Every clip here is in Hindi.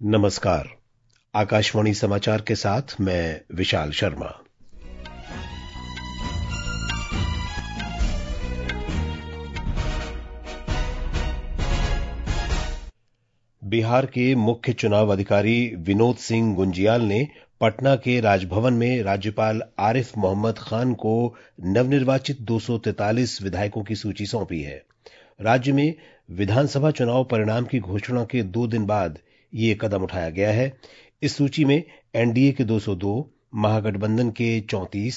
नमस्कार। आकाशवाणी समाचार के साथ मैं विशाल शर्मा। बिहार के मुख्य चुनाव अधिकारी विनोद सिंह गुंजियाल ने पटना के राजभवन में राज्यपाल आरिफ मोहम्मद खान को नवनिर्वाचित 243 विधायकों की सूची सौंपी है। राज्य में विधानसभा चुनाव परिणाम की घोषणा के 2 दिन बाद ये कदम उठाया गया है। इस सूची में एनडीए के 202, महागठबंधन के 34,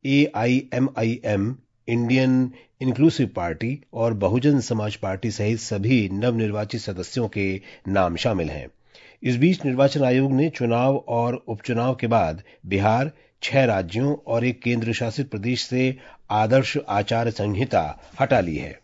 एआईएमआईएम, इंडियन इंक्लूसिव पार्टी और बहुजन समाज पार्टी सहित सभी नवनिर्वाचित सदस्यों के नाम शामिल हैं। इस बीच निर्वाचन आयोग ने चुनाव और उपचुनाव के बाद बिहार, 6 राज्यों और एक केंद्र शासित प्रदेश से आदर्श आचार संहिता हटा ली है।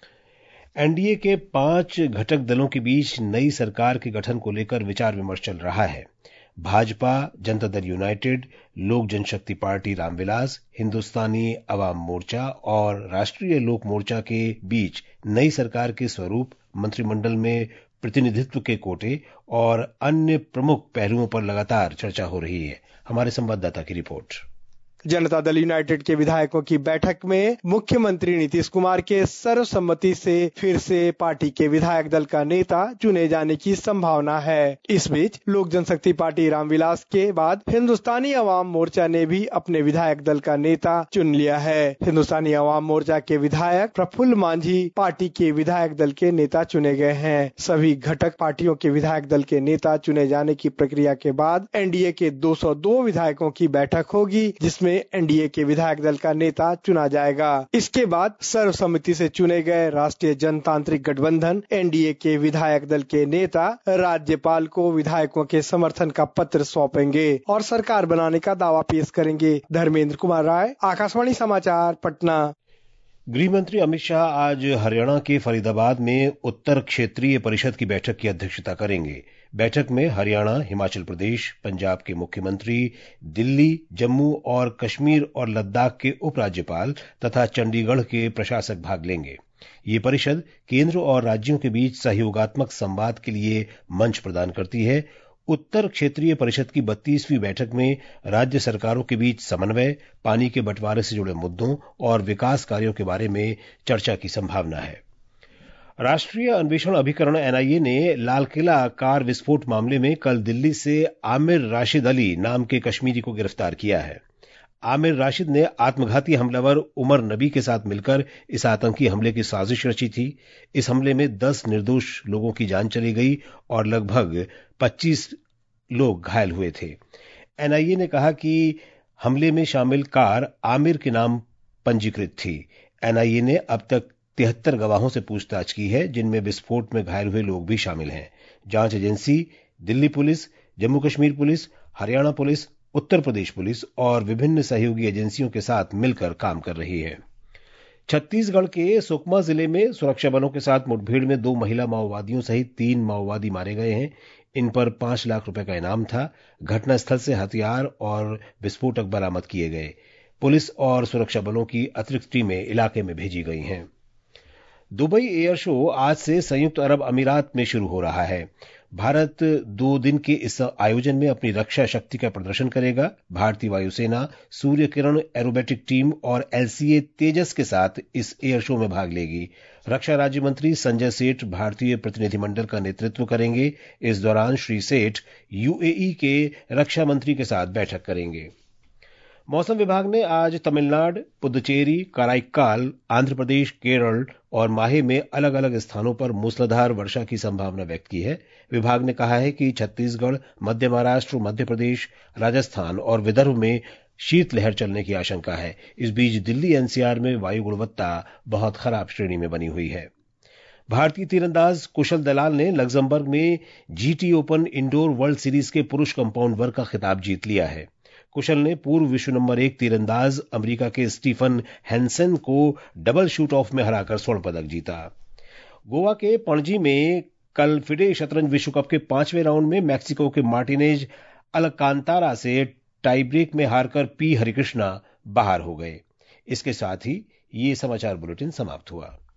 एनडीए के 5 घटक दलों के बीच नई सरकार के गठन को लेकर विचार विमर्श चल रहा है। भाजपा, जनता दल यूनाइटेड, लोक जनशक्ति पार्टी रामविलास, हिंदुस्तानी अवाम मोर्चा और राष्ट्रीय लोक मोर्चा के बीच नई सरकार के स्वरूप, मंत्रिमंडल में प्रतिनिधित्व के कोटे और अन्य प्रमुख पहलुओं पर लगातार चर्चा हो रही है। हमारे संवाददाता की रिपोर्ट। जनता दल यूनाइटेड के विधायकों की बैठक में मुख्यमंत्री नीतीश कुमार के सर्वसम्मति से फिर से पार्टी के विधायक दल का नेता चुने जाने की संभावना है। इस बीच लोक जनशक्ति पार्टी रामविलास के बाद हिंदुस्तानी अवाम मोर्चा ने भी अपने विधायक दल का नेता चुन लिया है। हिंदुस्तानी अवाम मोर्चा के विधायक प्रफुल्ल मांझी पार्टी के विधायक दल के नेता चुने गए हैं। सभी घटक पार्टियों के विधायक दल के नेता चुने जाने की प्रक्रिया के बाद एनडीए के 202 विधायकों की बैठक होगी, जिसमें एनडीए के विधायक दल का नेता चुना जाएगा। इसके बाद सर्वसम्मति से चुने गए राष्ट्रीय जनतांत्रिक गठबंधन एनडीए के विधायक दल के नेता राज्यपाल को विधायकों के समर्थन का पत्र सौंपेंगे और सरकार बनाने का दावा पेश करेंगे। धर्मेंद्र कुमार राय, आकाशवाणी समाचार, पटना। गृह मंत्री अमित शाह आज हरियाणा के फरीदाबाद में उत्तर क्षेत्रीय परिषद की बैठक की अध्यक्षता करेंगे। बैठक में हरियाणा, हिमाचल प्रदेश, पंजाब के मुख्यमंत्री, दिल्ली, जम्मू और कश्मीर और लद्दाख के उपराज्यपाल तथा चंडीगढ़ के प्रशासक भाग लेंगे। ये परिषद केंद्र और राज्यों के बीच सहयोगात्मक संवाद के लिए मंच प्रदान करती है। उत्तर क्षेत्रीय परिषद की 32वीं बैठक में राज्य सरकारों के बीच समन्वय, पानी के बंटवारे से जुड़े मुद्दों और विकास कार्यों के बारे में चर्चा की संभावना है। राष्ट्रीय अन्वेषण अभिकरण एनआईए ने लालकिला कार विस्फोट मामले में कल दिल्ली से आमिर राशिद अली नाम के कश्मीरी को गिरफ्तार किया है। आमिर राशिद ने आत्मघाती हमलावर उमर नबी के साथ मिलकर इस आतंकी हमले की साजिश रची थी। इस हमले में 10 निर्दोष लोगों की जान चली गई और लगभग 25 लोग घायल हुए थे। एनआईए ने कहा कि हमले में शामिल कार आमिर के नाम पंजीकृत थी। एनआईए ने अब तक 73 गवाहों से पूछताछ की है, जिनमें विस्फोट में घायल हुए लोग भी शामिल हैं। जांच agency Delhi police, Jammu Kashmir police, Haryana police, Uttar Pradesh police और विभिन्न सहयोगी एजेंसियों के साथ मिलकर काम कर रही है। छत्तीसगढ़ के सुकमा जिले में सुरक्षा बलों के साथ मुठभेड़ में 2 महिला माओवादियों सहित 3 माओवादी मारे गए हैं। इन पर 5 लाख रुपए का इनाम था। घटनास्थल से हथियार और विस्फोटक बरामद किए गए। पुलिस और सुरक्षा बलों की अतिरिक्त टीमें इलाके में भेजी गई हैं। दुबई एयर शो आज से संयुक्त अरब अमीरात में शुरू हो रहा है। भारत 2 दिन के इस आयोजन में अपनी रक्षा शक्ति का प्रदर्शन करेगा। भारतीय वायुसेना, सूर्य किरण एरोबेटिक टीम और एलसीए तेजस के साथ इस एयर शो में भाग लेगी। रक्षा राज्य मंत्री संजय सेठ भारतीय प्रतिनिधिमंडल का नेतृत्व करेंगे। इस दौरान श्री सेठ यूएई के रक्षा मंत्री के साथ बैठक करेंगे। मौसम विभाग ने आज तमिलनाडु, पुदुचेरी, कराईकाल, आंध्र प्रदेश, केरल और माहे में अलग अलग स्थानों पर मूसलाधार वर्षा की संभावना व्यक्त की है। विभाग ने कहा है कि छत्तीसगढ़, मध्य महाराष्ट्र, मध्य प्रदेश, राजस्थान और विदर्भ में शीतलहर चलने की आशंका है। इस बीच दिल्ली एनसीआर में वायु गुणवत्ता बहुत खराब श्रेणी में बनी हुई है। भारतीय तीरंदाज कुशल दलाल ने लग्जमबर्ग में GT open indoor world series के पुरुष कंपाउंड वर्ग का खिताब जीत लिया है। कुशल ने पूर्व विश्व नंबर 1 तीरंदाज अमेरिका के स्टीफन हैंसन को डबल शूट ऑफ में हराकर स्वर्ण पदक जीता। गोवा के पणजी में कल फिडे शतरंज विश्व कप के 5वें राउंड में मैक्सिको के मार्टिनेज अलकांतारा से टाई ब्रेक में हारकर पी हरिकृष्णा बाहर हो गए। इसके साथ ही ये समाचार बुलेटिन समाप्त हुआ।